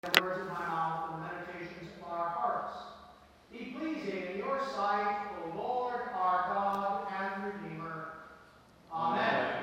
The words of my mouth and the meditations of our hearts be pleasing in your sight, O Lord, our God and Redeemer. Amen.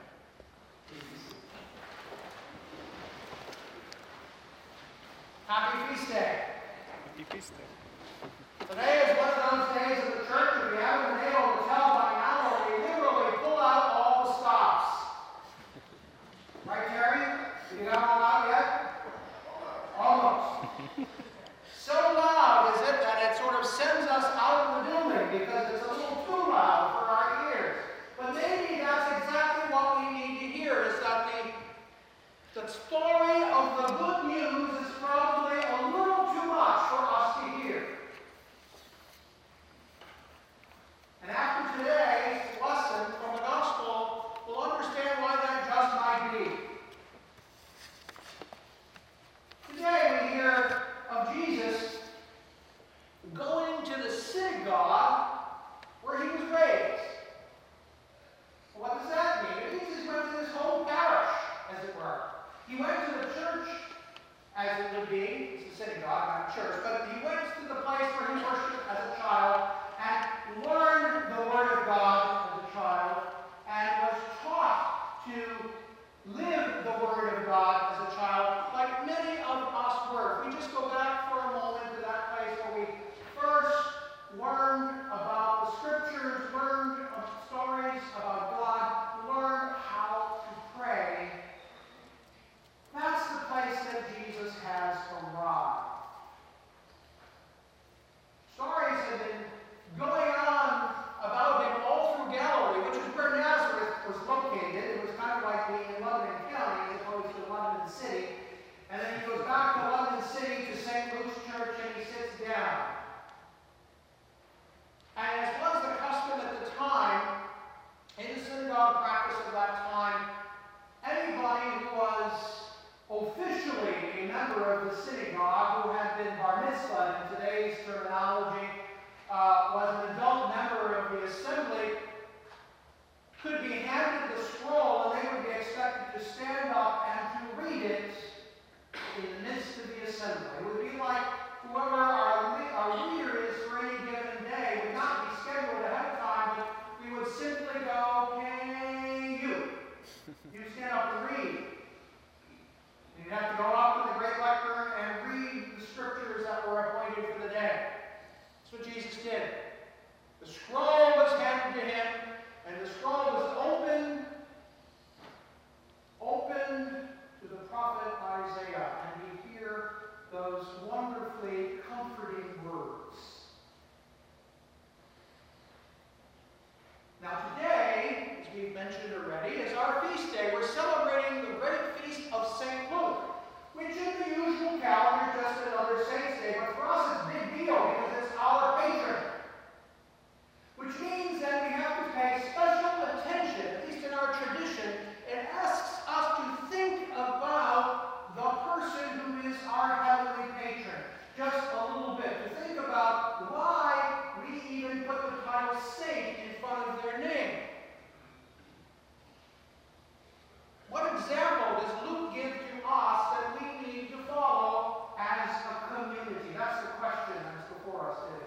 Happy Feast Day. Happy Feast Day. Today is one of those days of the church, if you haven't been able to tell by now, where we literally pull out all the stops. Right, Terry? You got them all out yet? Almost. So loud is it that it sort of sends us out of the building because it's a little too loud for our ears. But maybe that's exactly what we need to hear, is that the story of the good news is probably a little too much for us to hear. And after today's lesson from the Gospel, we'll understand why that just might be. Today we hear of Jesus going to the synagogue where he was raised. What does that mean? It means he went to his home parish, as it were. He went to the church, as it would be. It's the synagogue, not church. But he went to the place where he worshiped as a child and learned the Word of God as a child and was taught to live the Word of God as a child, like many of us were. If we just go back for a moment to that place where we first learned about the Scriptures, learned stories about God, learned how to pray, that's the place that Jesus has arrived. Stories have been going on about him all through Galilee, which is where Nazareth was located. It was kind of like being in London County as opposed to London City. And then he goes back to London City to St. Luke's Church and he sits down. And as was the custom at the time, in the synagogue practice of that time, anybody who was officially a member of the synagogue, who had been bar mitzvahed in today's terminology, was an adult member of the assembly, could be handed the scroll and they would be expected to stand up and to read it in the midst of the assembly. It would be like whoever our leader is for any given day would not be scheduled ahead of time, but we would simply go, "Hey, you stand up and read." You'd have to go up to the great lectern and read the scriptures that were appointed for the day. That's what Jesus did. The scroll was handed to him, and the scroll was opened to the prophet Isaiah, and we hear those wonderfully comforting words. Now today, as we've mentioned already, is our feast day. We're celebrating the great feast of St. Luke, which in the usual calendar is just another saint's day, but for us it's a big deal because it's our patron. Which means that we have to pay special attention, at least in our tradition. It asks us to think about the person who is our heavenly patron. Just a little bit. To think about why we even put the title saint in front of their name. What example does Luke give to us that we need to follow as a community? That's the question that's before us today.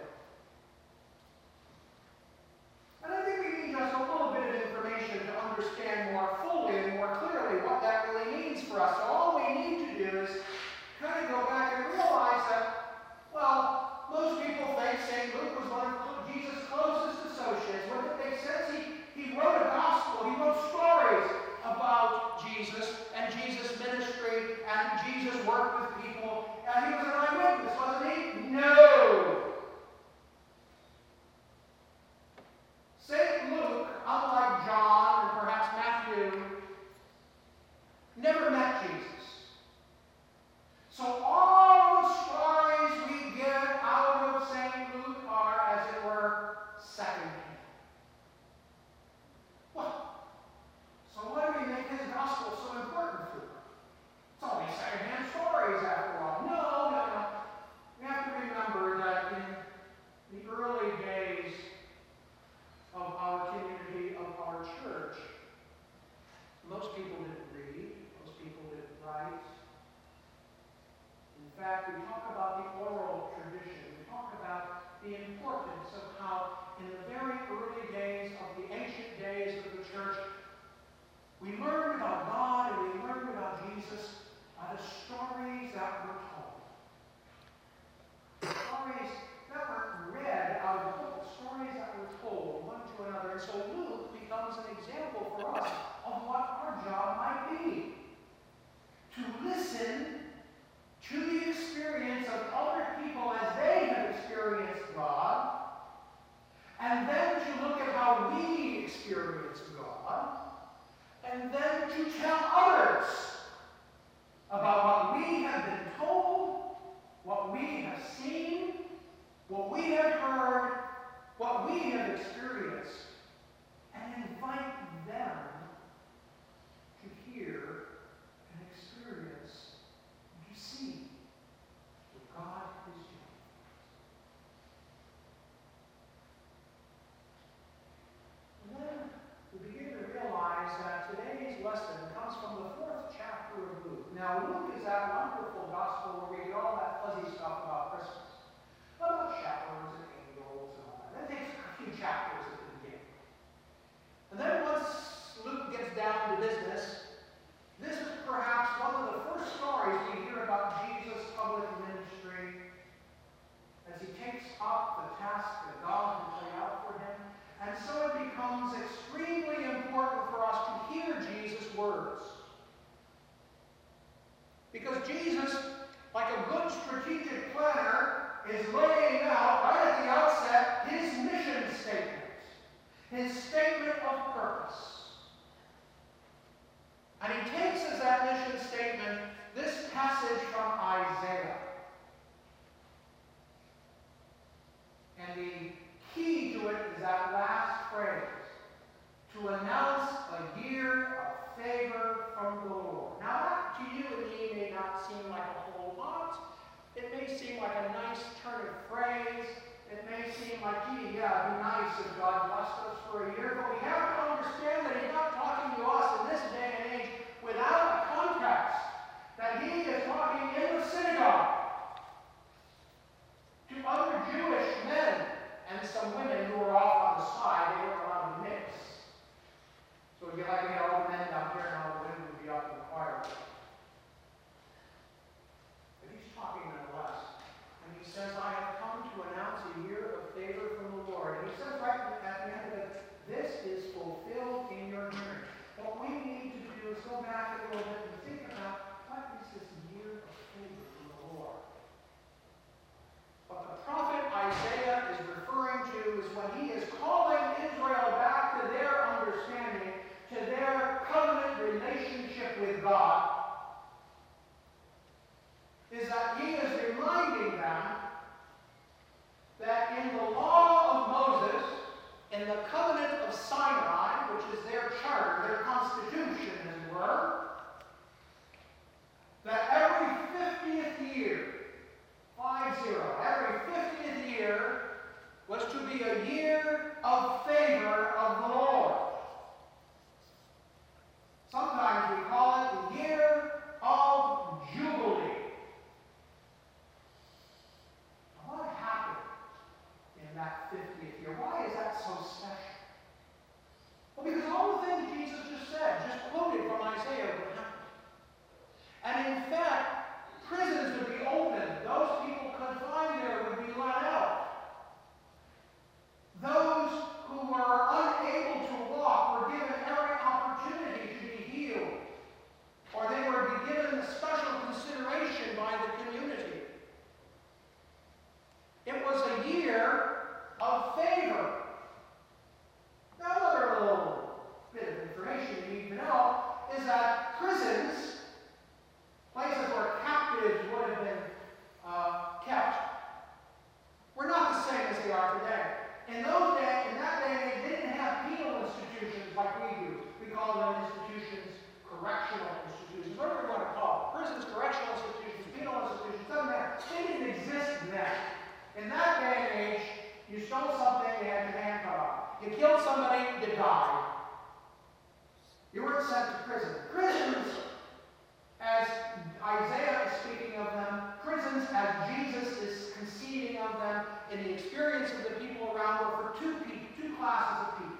And I think we need just a little bit of information to understand more fully and more clearly what that really means for us. So all we need to do is kind of go back and realize that, well, most people think St. Luke was one of Jesus' closest associates. Wouldn't it make sense? He wrote a gospel. He wrote stories about Jesus and Jesus' ministry and Jesus' work with people. And he was an eyewitness, wasn't he? No! St. Luke, unlike John and perhaps Matthew, never met Jesus. So all the stories we get out of St. Luke are, as it were, secondhand. Well, so why do we make his gospel so important for them? It's only secondhand stories after all. No. In fact, we talk about the oral tradition. We talk about the importance of how in the very early days of the ancient days of the church, we learned about God and we learned about Jesus by the stories that were told. Stories that weren't read out of the book, stories that were told one to another. And so Luke becomes an example for us of what our job might be. To listen to the experience of other people as they have experienced God, and then to look at how we experience God, and then to tell others about what we have been told, what we have seen, what we have heard, what we have experienced, and invite them to hear and experience and to see what God is doing. And then we begin to realize that today's lesson comes from the 4th chapter of Luke. Now, Luke is that wonderful gospel where we get all that fuzzy stuff about Christmas. About shepherds and angels and all that. That takes a few chapters at the beginning. And then once Luke gets down to business, this is perhaps one of the first stories we hear about Jesus' public ministry as he takes up the task that God has laid out for him. And so it becomes extremely important for us to hear Jesus' words. Because Jesus, like a good strategic planner, is laying out right at the outset his mission statement, his statement of purpose. And he takes as that mission statement this passage from Isaiah. And the key to it is that last phrase, to announce a year of favor from the Lord. Now that to you and me may not seem like a whole lot. It may seem like a nice turn of phrase. It may seem like, gee, yeah, it'd be nice if God blessed us for a year. But we have to understand that he's not talking to us in this day and age without a context. That he is talking in the synagogue to other Jewish men and some women who were off on the side. They weren't allowed to mix. So it'd be like we had all the men down here and all the women would be up in the choir. But he's talking nonetheless. And he says, I have come to announce a year of favor from the Lord. And he says right at the end of it, this is fulfilled in your hearing. What we need to do is go back a little bit and think about what is this year of favor from the Lord. What the prophet Isaiah is referring to is when he is calling Israel back to their understanding, to their covenant relationship with God, is that he is reminding them that in the law of Moses, in the covenant of Sinai, which is their charter, their constitution, as it were, that every 50th year, 50, every 50th year was to be a year of favor of the Lord. Sometimes we call it the year of Jubilee. What happened in that 50th year? Why is that so special? Well, because all the things Jesus just said, just quoted from Isaiah, would happen. And in fact, prisons would be opened. Those people confined there would be let out. Those who were unable to walk were given every opportunity to be healed. Or they were given special consideration by the community. It was a year of favor. Now, another little bit of information you need to know is that prisons, places where captives would have been kept, were not the same as they are today. In that day and age, they didn't have penal institutions like we do. We call them institutions, correctional institutions, whatever you want to call it. Prisons, correctional institutions, penal institutions, doesn't matter. They didn't exist then. In that day and age, you stole something, you had your hand cut off. You killed somebody, you died. You weren't sent to prison. Prisons, as Isaiah is speaking of them, prisons of them, in the experience of the people around, were for two classes of people.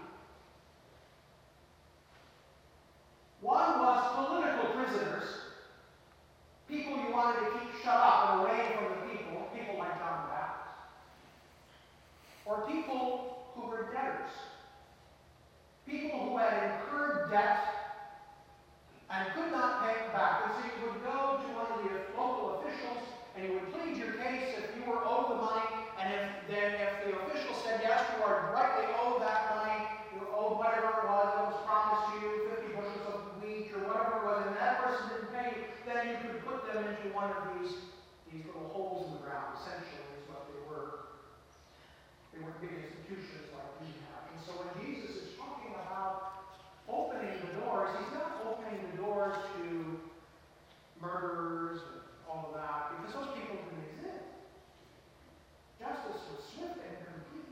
One was political prisoners, people you wanted to keep shut up and away from the people like John the Baptist, or people who were debtors, people who had incurred debt and could not pay it back. And so you would go to one of the local officials and you would plead your case if you were owed the money, and if the official said, yes, you are rightly owed that money, you were owed whatever it was promised to you, 50 bushels of wheat or whatever it was, and that person didn't pay you, then you could put them into one of these little holes in the ground, essentially, is what they were. They weren't big institutions like we have. And so when Jesus is talking about opening the doors, he's not opening the doors to murderers and all of that, because those people didn't exist. Justice was swift and complete.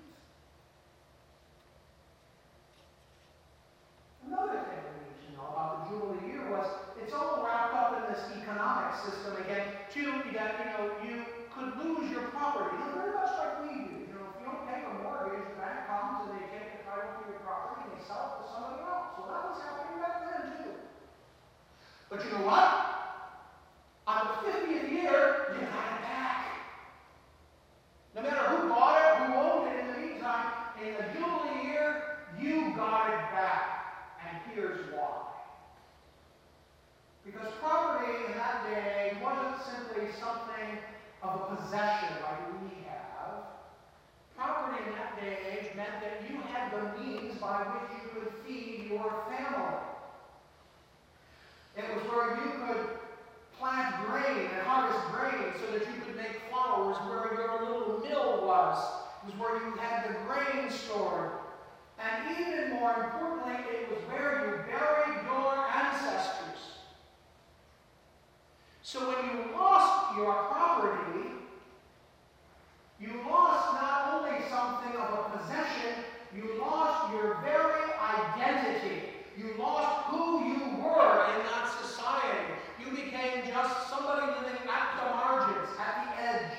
Another thing we need to know about the Jubilee year was it's all wrapped up in this economic system again, too, that you could lose your property. Very much like we do. If you don't pay your mortgage, the bank comes and they take the title to your property and they sell it to somebody else. Well, that was happening back then, too. But you know what? On the 50th year, you got it back. No matter who bought it, who owned it in the meantime, in the Jubilee year, you got it back. And here's why. Because property in that day wasn't simply something of a possession like we have. Property in that day and age meant that you had the means by which you could feed your family. It was where you could plant grain and harvest grain so that you could make flour. It was where your little mill was. It was where you had the grain stored. And even more importantly, it was where you buried your ancestors. So when you lost your property, you lost not only something of a possession, you lost your very identity. You lost who you were in that society. You became just somebody living at the margins, at the edge.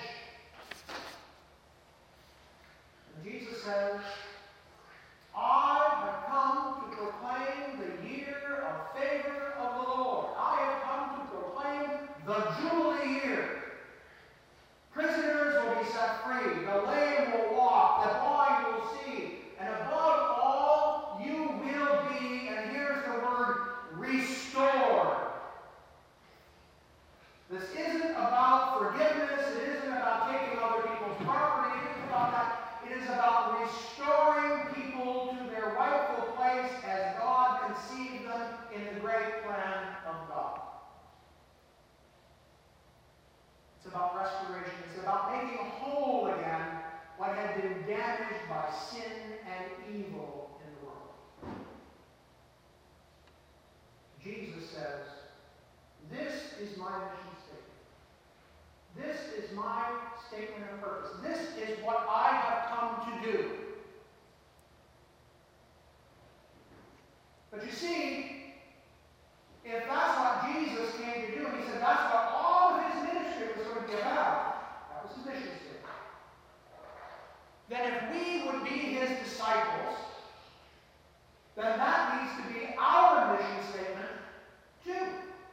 And Jesus says, I have come to proclaim the year of favor of the Lord. I have come to proclaim the Jubilee year. Prisoners will be set free. The lame will walk. The blind will see. And above all, you will be, and here's the word, restored. This isn't about forgiveness. It isn't about taking other people's property. It isn't about that. It is about restoring people to their rightful place as God conceived them in the great plan of God. It's about restoration. It's about making whole again what had been damaged by sin and evil in the world. Jesus says, this is my mission statement. This is my statement of purpose. This is what I have come to do. But you see, if that's what Jesus came to do, and he said that's what all of his ministry was going to be about, that was his mission statement, then if we would be his disciples, then that needs to be our mission statement too.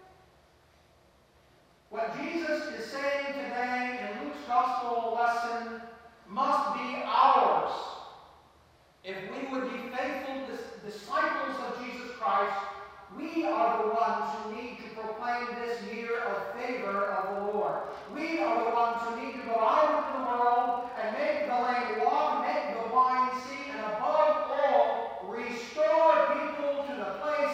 What Jesus is saying today in Luke's gospel lesson must be ours. If we would be faithful disciples of Jesus Christ, we are the ones who need to proclaim this year of favor of the Lord. We are the ones who need to go out into the world and make the lame walk, make the blind see, and above all, restore people to the place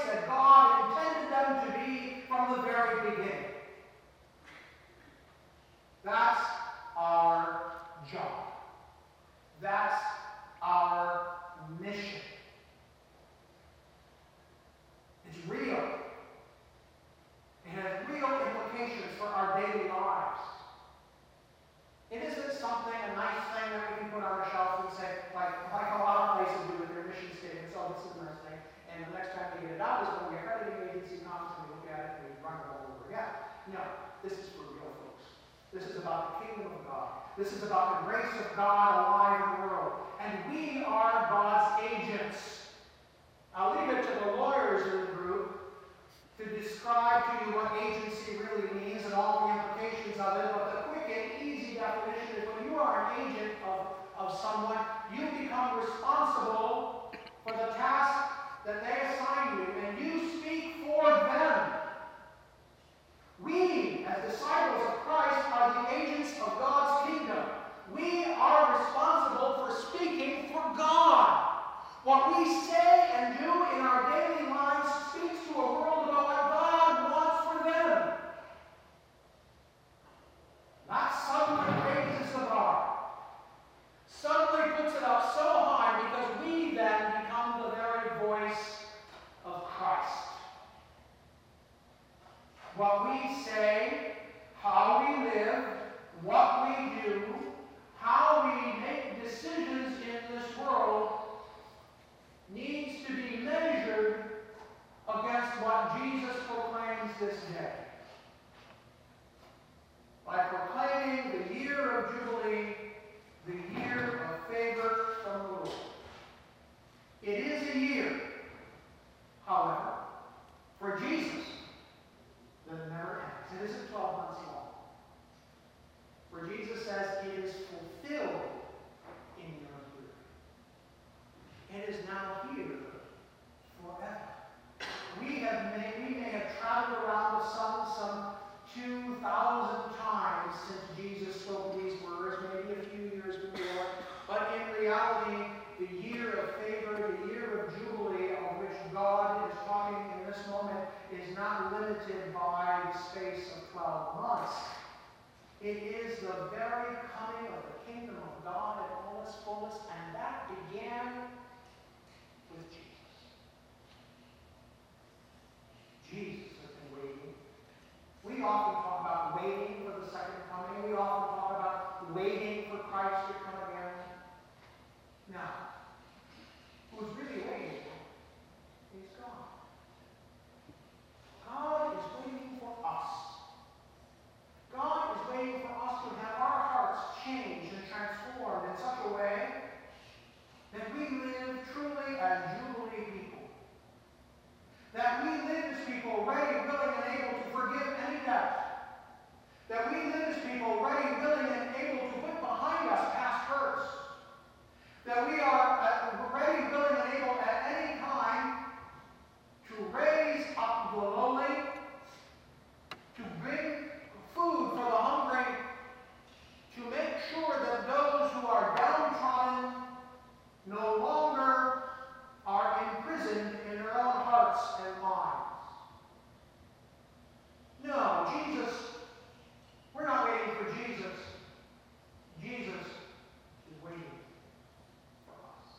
This is about the kingdom of God. This is about the grace of God alive in the world. And we are God's agents. I'll leave it to the lawyers in the group to describe to you what agency really means and all the implications of it. But the quick and easy definition is when you are an agent of someone, you become responsible for the task that they assign you, and you speak for them. We, as disciples of Christ, are the agents of God's kingdom. We are responsible for speaking for God. What we say and do in our daily lives speaks to a world about what God wants for them. That suddenly raises the bar. Suddenly puts it up so high because we then become the very voice of Christ. What we say, how we live, what we do, how we make decisions in this world needs to be measured against what Jesus proclaims this day. By proclaiming the year of Jubilee, the year of favor from the Lord. It is a year, however, for Jesus that never ends. It isn't 12 months long. For Jesus says it is fulfilled in your hearing. It is now here forever. We may have traveled around the sun some 2,000 times since Jesus spoke these words, maybe a few years before, but in reality, the year of favor, the year of Jubilee, of which God is talking in this moment, is not limited by the space of 12 months. It is the very coming of the kingdom of God in all its fullness, and that began with Jesus. Jesus has been waiting. We often talk about waiting for the second coming. We often talk about waiting for Christ to come again. Now, who's really waiting is God. God is waiting for us. God is waiting for us to have our hearts changed and transformed in such a way that we live truly as Jubilee people. That we live as people ready, willing, and able to forgive any debt. That we live as people ready, willing, and able to put behind us past hurts. That we are ready, willing, and able at any time to raise up the lowly, to bring food for the hungry, to make sure that those who are downtrodden no longer are imprisoned in their own hearts and minds. No, Jesus, we're not waiting for Jesus. Jesus is waiting for us.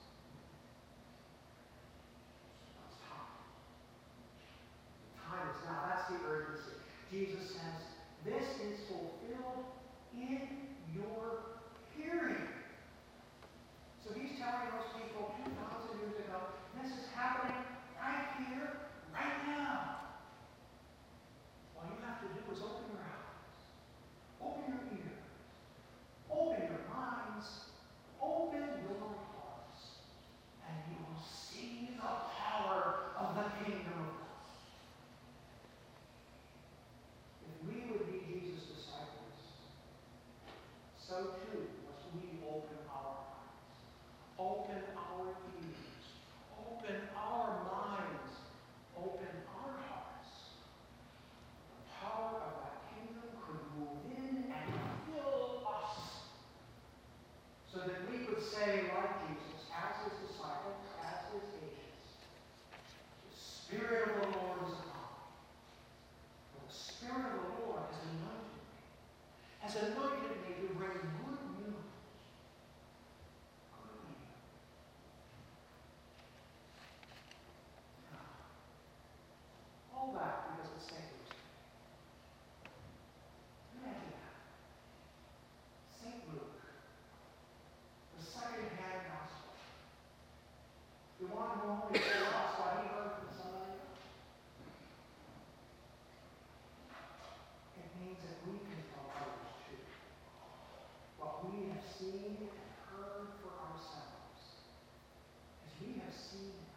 It's time. The time is now. That's the urgency. Jesus says, this is fulfilled in your hearing. So he's telling those people 2,000 years ago, this is happening right here, right now. All you have to do is open your eyes, open your ears, open your minds, open your hearts, and you will see the power of the kingdom of God. If we would be Jesus' disciples, so too must we open our eyes, open our ears, open our minds, open our hearts. The power of that kingdom could move in and fill us so that we could say, like Jesus, as his disciples, as his agents, the Spirit of the Lord is upon me. For the Spirit of the Lord has anointed me to bring good news. Good news. All that because it's St. Luke's Day. Imagine that. St. Luke, the second-hand gospel, the one who only told us what he heard from somebody else. It means that we can tell others too. we have seen and heard for ourselves, as we have seen